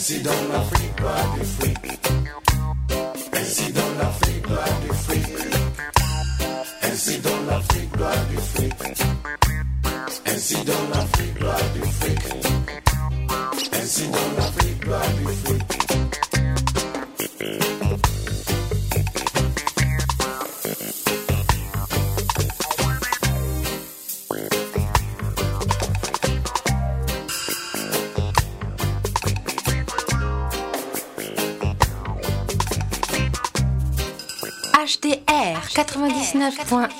Ainsi dans l'Afrique, gloire du fric. Ainsi dans l'Afrique, gloire du fric. Ainsi dans l'Afrique, gloire du fric. Ainsi dans l'Afrique, gloire du fric. Ainsi dans l'Afrique, gloire du fric. HDR 99.1.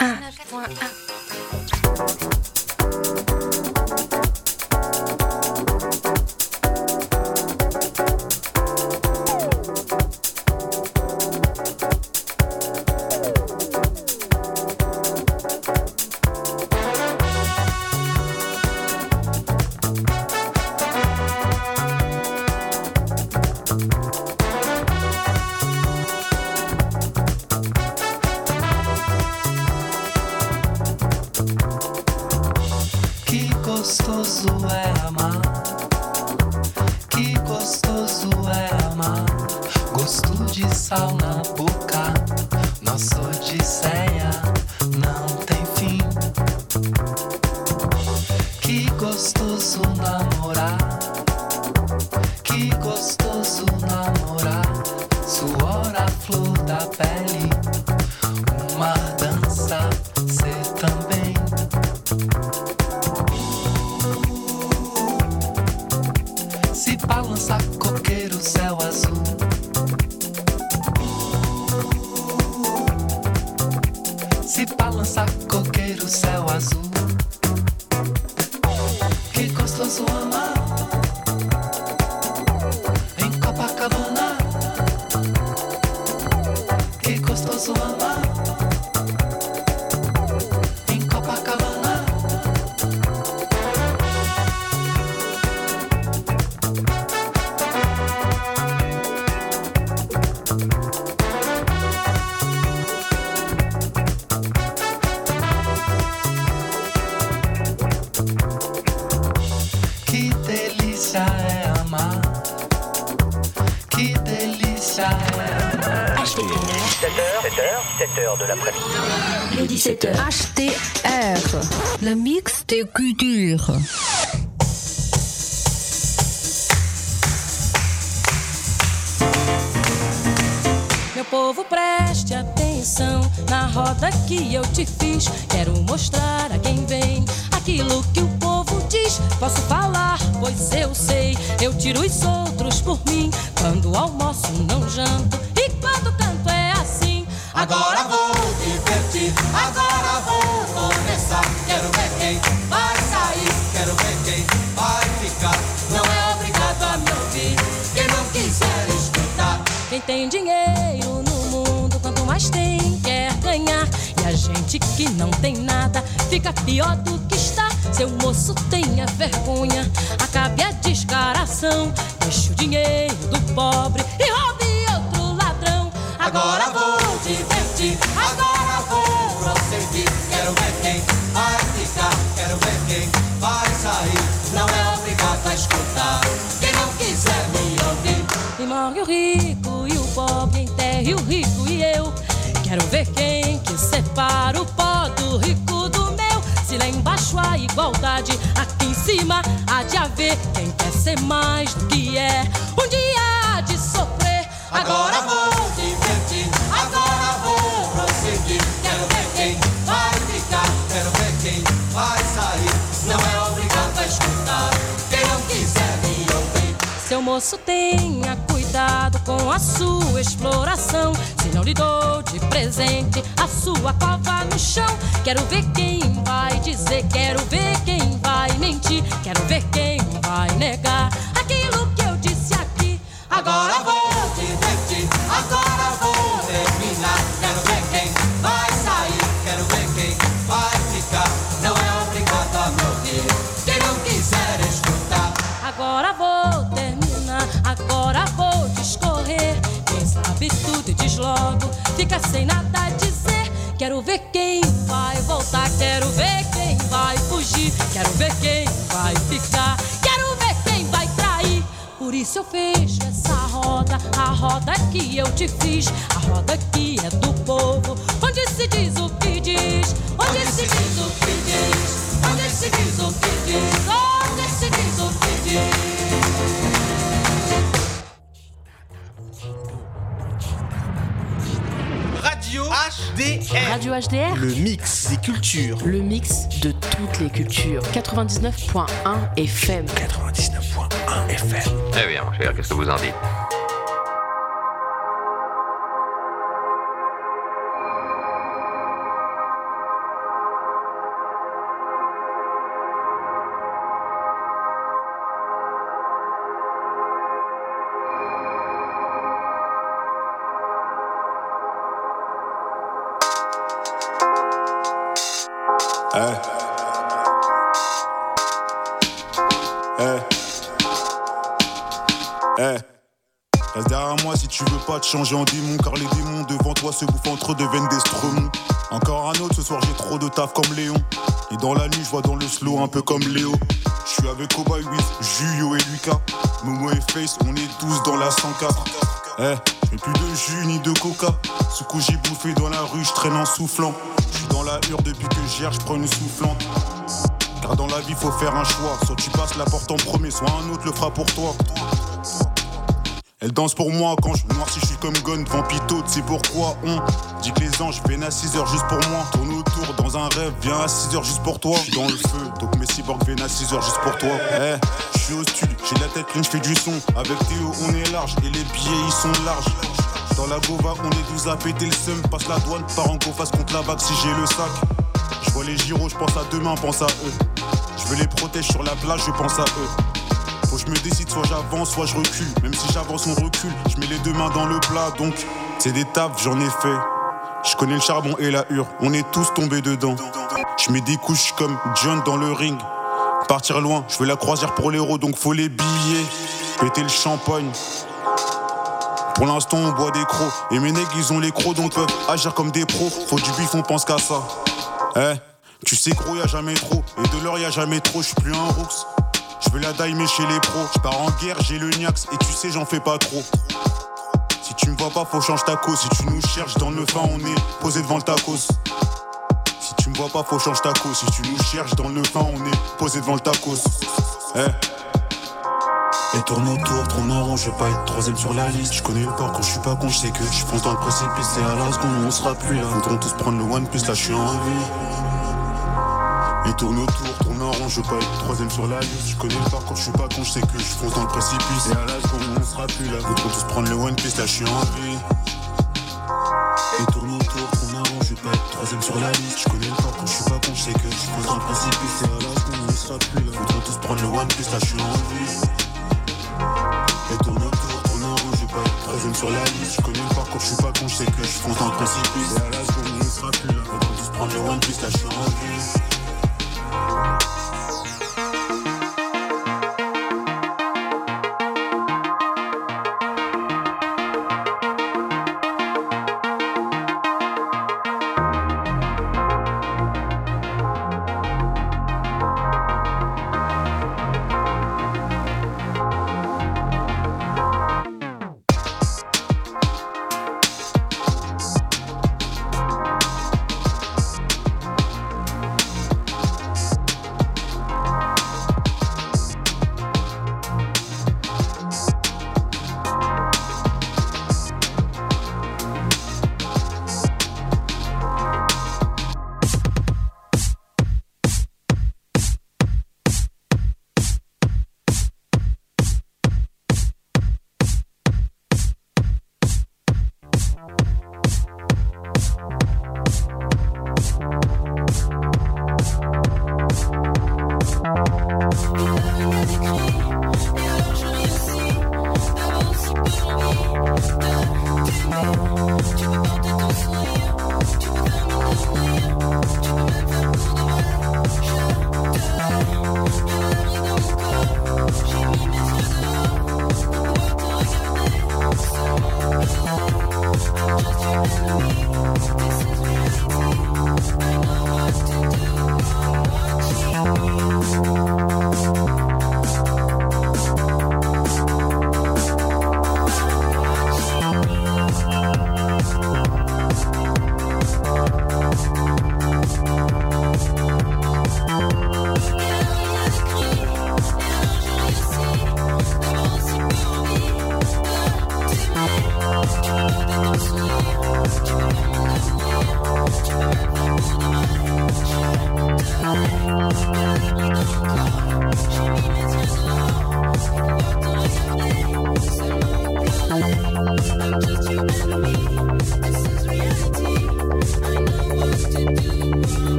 De l'après-midi. Les 17h. HDR. Le mix de culture. Meu povo, preste atenção na roda que eu te fiz. Quero mostrar a quem vem aquilo que o povo diz. Posso falar, pois eu sei. Eu tiro os outros por mim. Quando almoço não janto e quando canto é assim. Agora vou divertir, agora vou começar. Quero ver quem vai sair, quero ver quem vai ficar. Não é obrigado a me ouvir, quem não quiser escutar. Quem tem dinheiro no mundo, quanto mais tem, quer ganhar. E a gente que não tem nada, fica pior do que está. Seu moço, tenha vergonha, acabe a descaração. Deixe o dinheiro do pobre e roube outro ladrão. Agora vou divertir, agora vou prosseguir. Quero ver quem vai ficar, quero ver quem vai sair. Não é obrigado a escutar, quem não quiser me ouvir. E morre o rico e o pobre, enterre o rico e eu. Quero ver quem que separa o pó do rico do meu. Se lá embaixo há igualdade, aqui em cima há de haver. Quem quer ser mais do que é, um dia há de sofrer. Agora vou divertir, agora vou prosseguir. Quero ver quem vai ficar, quero ver quem vai sair. Não é obrigado a escutar, quem não quiser me ouvir. Seu moço, tenha cuidado com a sua exploração. Se não lhe dou de presente a sua cova no chão. Quero ver quem vai dizer, quero ver quem vai mentir. Quero ver quem vai negar aquilo que eu disse aqui. Agora vou divertir, agora vou terminar. Quero ver quem vai sair, quero ver quem vai ficar. Não é obrigado a me ouvir, quem não quiser escutar. Agora vou terminar, agora vou discorrer. Quem sabe tudo e diz logo, fica sem nada a dizer. Quero ver quem vai voltar, quero ver quem vai fugir. Quero ver quem vai ficar, quero ver quem vai trair. Por isso eu fecho essa roda, a roda que eu te fiz, a roda que é do povo, onde se diz o que diz, onde se diz o que diz, onde se diz o que diz, onde se diz o que diz. Radio HDR. Radio HDR. Le mix des cultures. Le mix de toutes les cultures. 99.1 FM. 99.1 FM. Eh bien, mon cher, qu'est-ce que vous en dites ? Reste derrière moi si tu veux pas te changer en démon, car les démons devant toi se bouffent entre eux, deviennent des stromons. Encore un autre, ce soir j'ai trop de taf comme Léon. Et dans la nuit je vois dans le slow un peu comme Léo. Je suis avec Cowboy Wiz, Juyo et Lucas, Momo et Face, on est tous dans la 104. Je mets plus de jus ni de coca. Ce coup j'ai bouffé dans la rue, je traîne en soufflant. Je suis dans la hure depuis que j'erre, je prends une soufflante. Car dans la vie faut faire un choix. Soit tu passes la porte en premier, soit un autre le fera pour toi. Elle danse pour moi quand je noircis, je suis comme Gon devant Pito. C'est pourquoi on dit que les anges viennent à 6h juste pour moi. Tourne autour dans un rêve, viens à 6h juste pour toi. Je suis dans le feu, donc mes cyborgs viennent à 6h juste pour toi. Je suis au studio, j'ai la tête pleine, je fais du son. Avec Théo on est large et les billets ils sont larges. Dans la Gova on est 12 à péter le seum. Passe la douane, pars en go face contre la bague si j'ai le sac. Je vois les gyros, je pense à demain, pense à eux. Je veux les protéger sur la plage, je pense à eux. Faut que je me décide, soit j'avance, soit je recule. Même si j'avance, on recule. Je mets les deux mains dans le plat, donc c'est des tafs, j'en ai fait. Je connais le charbon et la hure, on est tous tombés dedans. Je mets des couches comme John dans le ring. Partir loin, je veux la croisière pour l'héros, donc faut les billets. Péter le champagne. Pour l'instant, on boit des crocs. Et mes nègres, ils ont les crocs, donc peuvent agir comme des pros. Faut du bif, on pense qu'à ça. Tu sais, gros, y'a jamais trop. Et de l'or, y'a jamais trop, j'suis plus un rooks. Je veux la daïmer chez les pros. J'pars en guerre, j'ai le niax. Et tu sais, j'en fais pas trop. Si tu me vois pas, faut changer ta cause. Si tu nous cherches dans le fin, on est posé devant le tacos. Si tu me vois pas, faut changer ta cause. Si tu nous cherches dans le fin, on est posé devant le tacos. Et tourne autour, tourne en rond, je veux pas être troisième sur la liste. Je connais le port quand je suis pas con, je sais que je fonce dans le précipice. Et à la seconde, on sera plus là. Faudront tous prendre le One Piece, là je suis en vie. Et tourne autour, tourne en rond, je veux pas être troisième sur la liste. Je connais le port quand je suis pas con, je sais que je fonce dans le précipice. Et à la seconde, on sera plus là. Faudront tous prendre le One Piece, là je suis en vie. Et tourne autour, tourne en rond, je veux pas être troisième sur la liste. Je connais le port quand je suis pas con, je sais que je fonce dans le précipice. Et à la seconde, on sera plus là. Faudront tous prendre le One Piece, là je suis en vie. Et tourne autour, tourne en rond, je vais pas être troisième sur la liste. Je connais le parcours, je suis pas con, je sais que je fonce dans le précipice. Et à la seconde, on sera plus là. Faudra tous prendre le One Piece, là je suis en vie.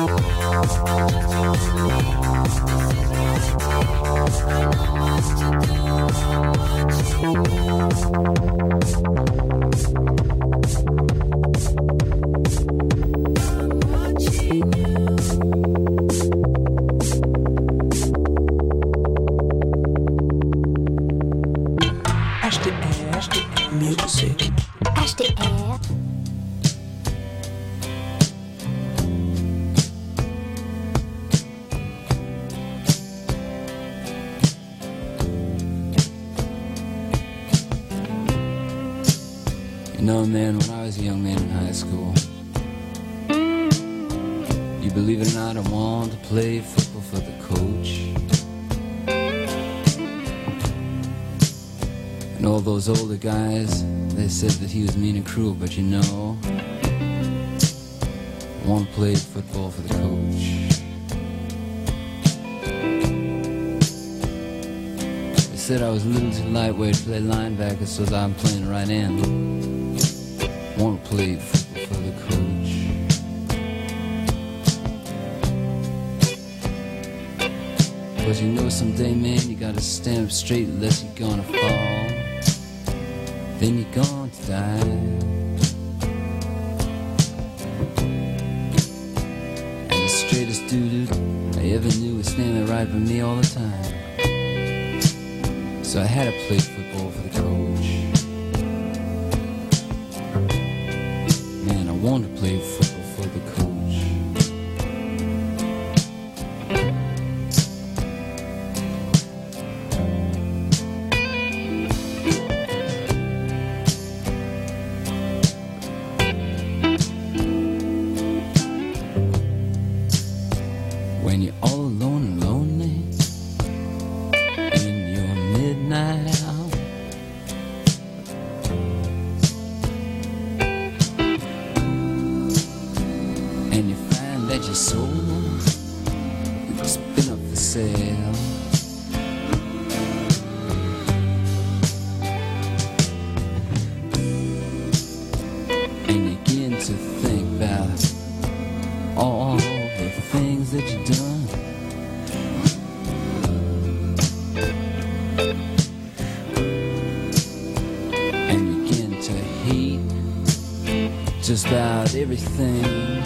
Music. HDR. You know, man, when I was a young man in high school, you believe it or not, I wanted to play football for the coach. And all those older guys, they said that he was mean and cruel, but you know, I want to play football for the coach. They said I was a little too lightweight to play linebacker, so I'm playing right end. I want to play football for the coach. But you know someday, man, you gotta stand up straight unless you're gonna fall. Then you're going to die. And the straightest dude I ever knew was standing right by me all the time. So I had to play football for the coach. Man, I wanted to play football for the coach. When you're all alone and lonely in your midnight hour, and you find that your soul has been up for sale, and you begin to think about all the things that you've done. And you begin to hate just about everything.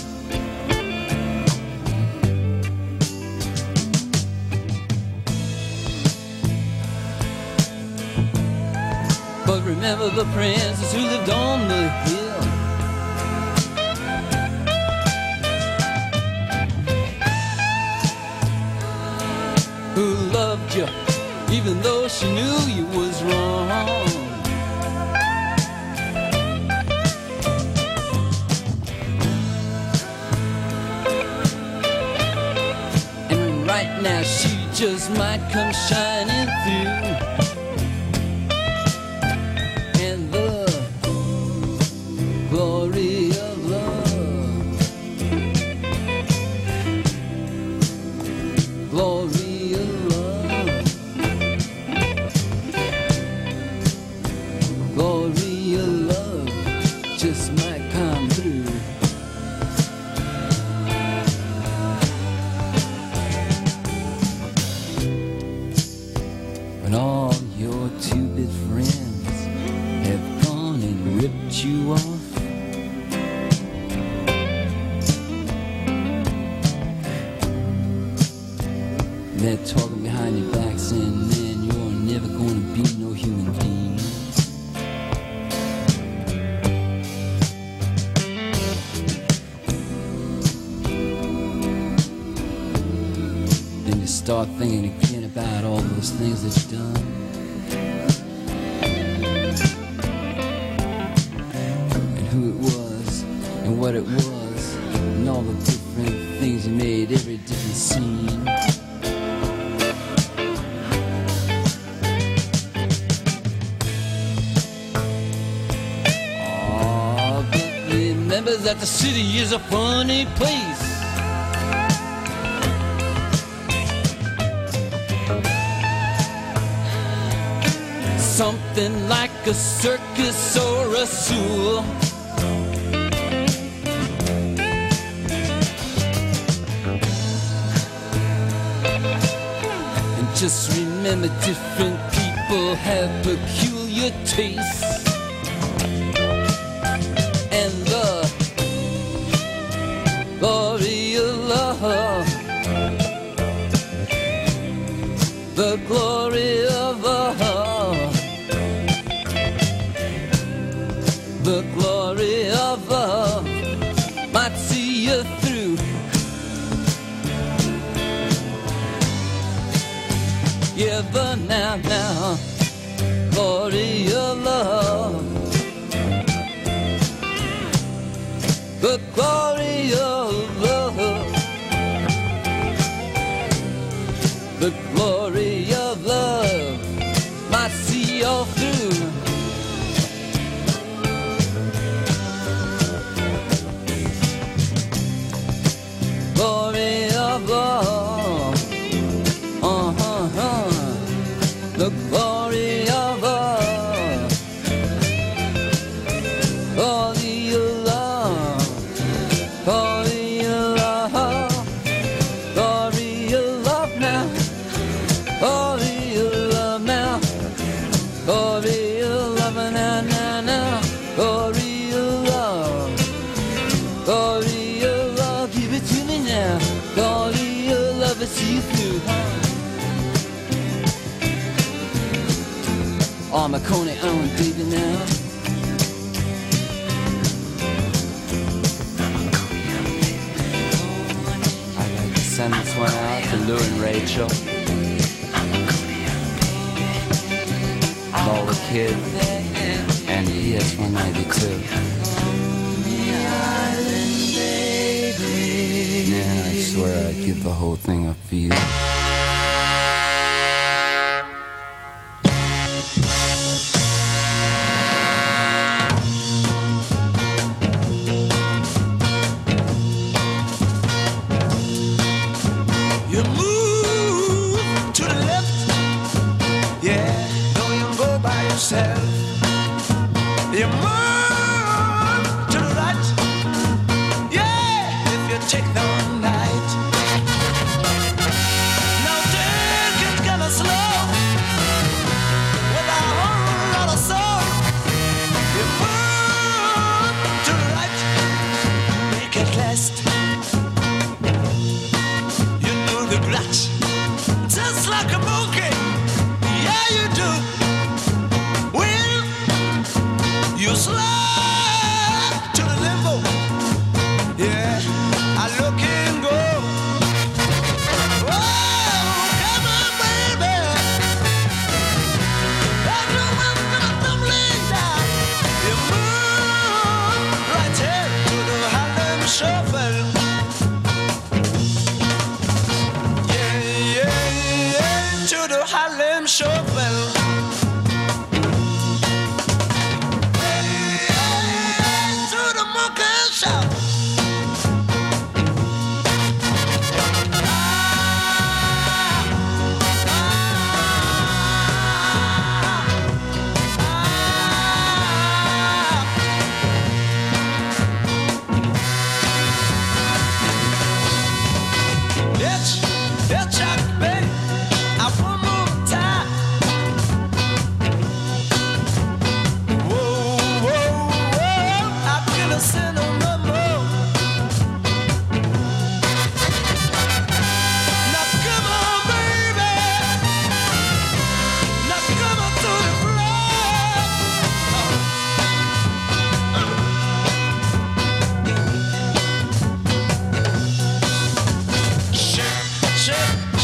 But remember the princess who lived on the hill, who loved you even though she knew you was wrong. And right now she just might come shining through. And the glory of love, glory of love, glory of love just might come through. When all your two-bit friends have gone and ripped you off, they're talking behind your back saying, man, you're never gonna be no human being. Then you start thinking again about all those things that you've done. And who it was, and what it was, and all the different things you made, every different scene. Remember that the city is a funny place. Something like a circus or a zoo. Just remember, different people have peculiar tastes. And the glory of love, the glory of love, the glory of love might see you through. Yeah, but now, glory of love, the glory of love, the glory of love might see you through. Glory of love, the glory of love, glory of love, glory of love, glory of love now, glory of love now, glory of love now, now, glory of love, glory of love, give it to me now, glory of love, I see you through. Oh, Marconi, Owen, baby now. I'd like to send this one out to Lou and Rachel. Lola Kid and ES192. Yeah, I swear I'd give the whole thing up for you. You move to the right, yeah, if you take the night. Now take it kinda slow, with a whole lot of soul. You move to the right, make it last. You do the clutch, just like a monkey, yeah you do. You slide to the limbo, yeah, I look and go. Oh, come on, baby. I know I'm gonna tumbling down. You move right here to the Harlem Shuffle. Yeah, yeah, yeah, to the Harlem Shuffle. Shake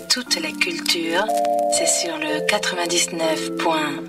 toutes les cultures, c'est sur le 99.1.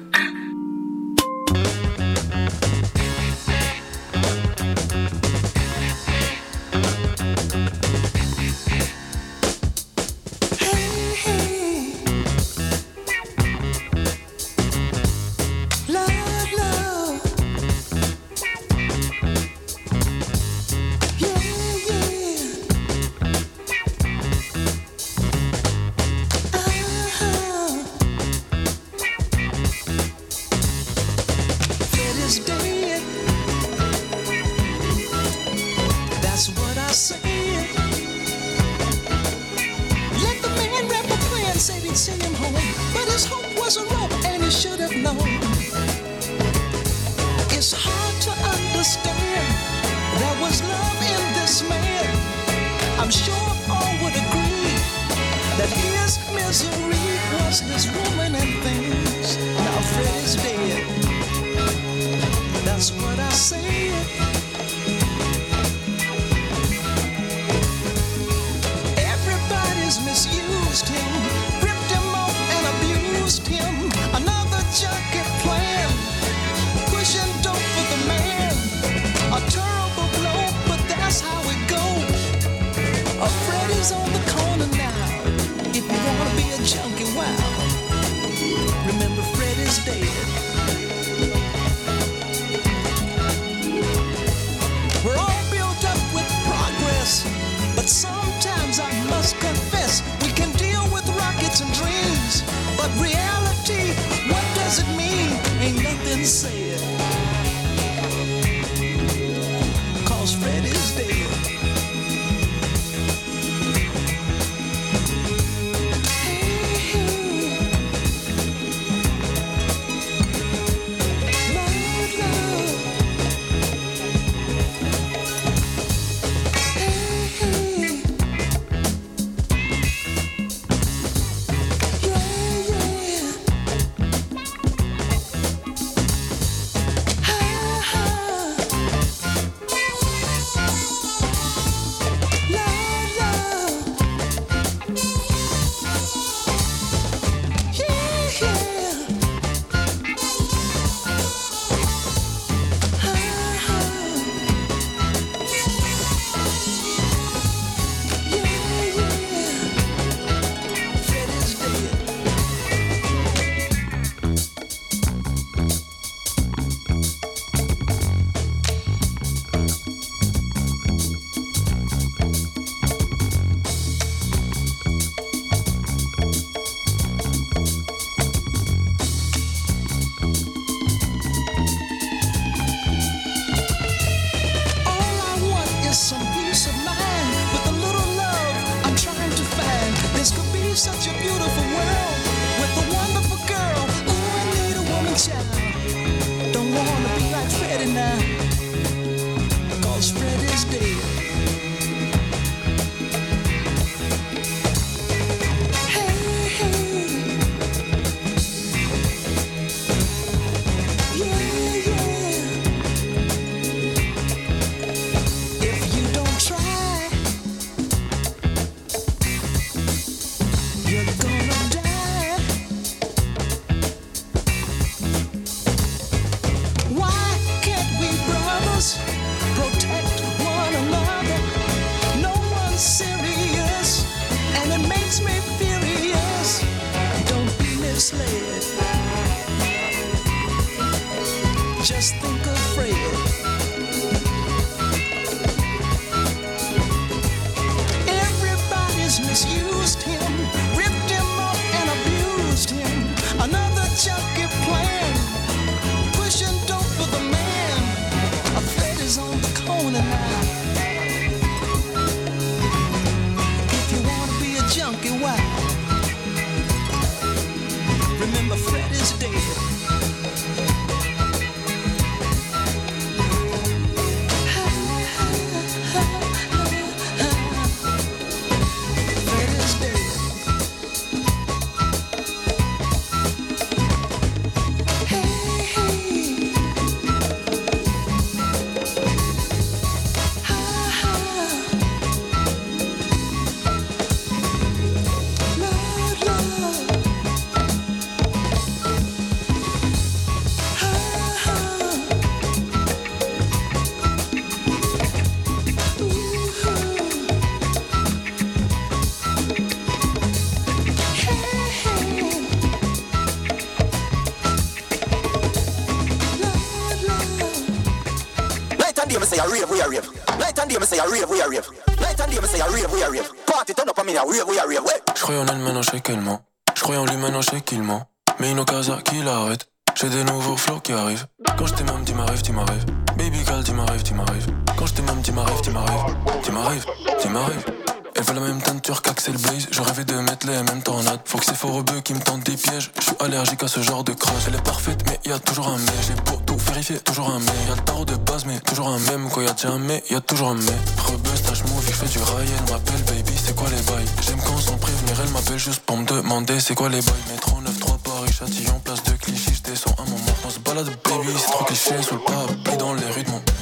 day me say a rave, we a rave. Night and day me say a rave, we a rave. Night and day me say a rave, we a rave. Party turn up on me a rave, we a rave. J'croyais en elle maintenant je sais qu'elle ment. J'croyais en lui maintenant je sais qu'il ment. Mais Inokaza qui l'arrête. J'ai des nouveaux flows qui arrivent. Quand j't'ai même dis m'arrive, dis m'arrive. Baby girl dis m'arrive, dis m'arrive. Quand j't'ai même dis m'arrive, dis m'arrive. Dis m'arrive, dis m'arrive. Elle veut la même teinture qu'Axel Blaze. Je rêvais de mettre les mêmes tornades. Faut que c'est faux rebeux qui me tentent des pièges. Je suis allergique à ce genre de crash. Elle est parfaite mais y'a toujours un mais. J'ai beau tout vérifier, toujours un mais. Y'a le tarot de base mais toujours un même. Quand y'a déjà un mais, y'a toujours un mais. Rebeu, stage move, je fais du rail. Elle m'appelle baby, c'est quoi les bails? J'aime quand sans prévenir, elle m'appelle juste pour me demander c'est quoi les bails. Métro 9-3 Paris, Châtillon, place de Clichy. J'descends un moment, on se balade baby. C'est trop cliché sous le parapluie dans les rues de mon.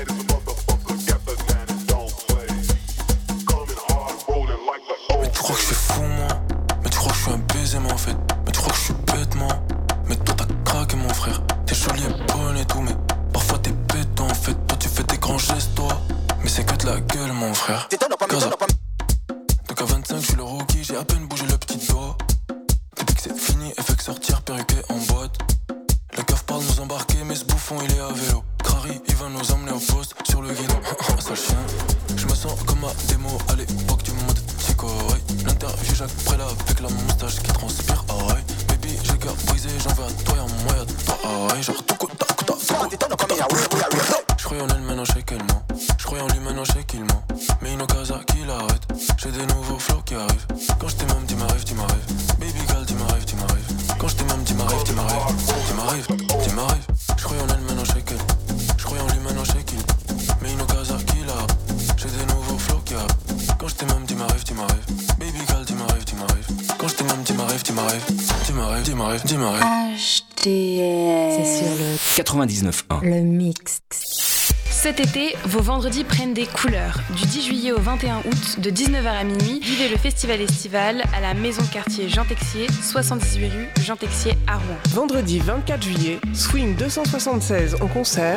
Tu crois que je suis fou moi? Mais tu crois que je suis un baiser moi en fait? Mais tu crois que je suis bête moi? Mais toi t'as craqué mon frère. T'es jolie et bonne et tout mais parfois t'es bête en fait. Toi tu fais des grands gestes toi. Mais c'est que de la gueule mon frère. Gaza. Donc à 25 je suis le rookie. J'ai à peine bougé le petit doigt. Depuis que c'est fini elle fait que sortir perruqué en boîte. Le keuf parle nous embarquer mais ce bouffon il est à vélo. Crary il va nous emmener au poste sur le guidon. Sale chien. Je me sens comme à démo à l'époque du monde psycho. L'interview Jacques Préla avec la moustache qui transpire. Ah ouais. Baby j'ai le cœur brisé, j'en veux à toi et en moi y'a toi. Ah ouais. Genre tout coup. J'croyais en elle maintenant je sais qu'elle ment. J'croyais en lui maintenant je sais qu'il ment. Mais Inokaza qui l'arrête. J'ai des nouveaux flows qui arrivent. Quand j't'ai même dis m'arrive, dis m'arrive. Baby girl dis m'arrive, dis m'arrive. Quand j't'ai même dis m'arrive, dis m'arrive. Dis m'arrive, dis m'arrive. J'croyais en elle maintenant je sais qu'elle. J'croyais en lui maintenant je sais qu'il. Mais Inokaza qui l'arrête. J'ai des nouveaux flows qui arrivent. Quand j't'ai même dis m'arrive, dis m'arrive. Baby girl dis m'arrive, dis m'arrive. Quand j't'ai même dis m'arrive, dis m'arrive. Dis m'arrive, dis m'arrive, dis m'arrive. HDR. C'est sur le 99.1. Le mix. Cet été, vos vendredis prennent des couleurs. Du 10 juillet au 21 août, de 19h à minuit, vivez le festival estival à la maison quartier Jean Texier, 78 rue Jean Texier à Rouen. Vendredi 24 juillet, Swing 276 en concert.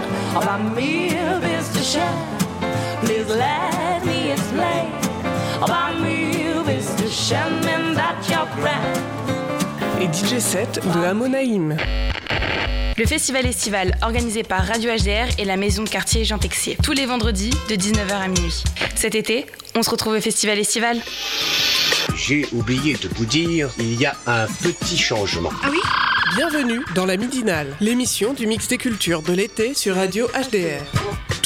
Et DJ set de Amonaïm. Le festival estival organisé par Radio HDR et la maison de quartier Jean Texier. Tous les vendredis de 19h à minuit. Cet été, on se retrouve au festival estival. J'ai oublié de vous dire, il y a un petit changement. Ah oui ? Bienvenue dans la Midinale, l'émission du mix des cultures de l'été sur Radio HDR.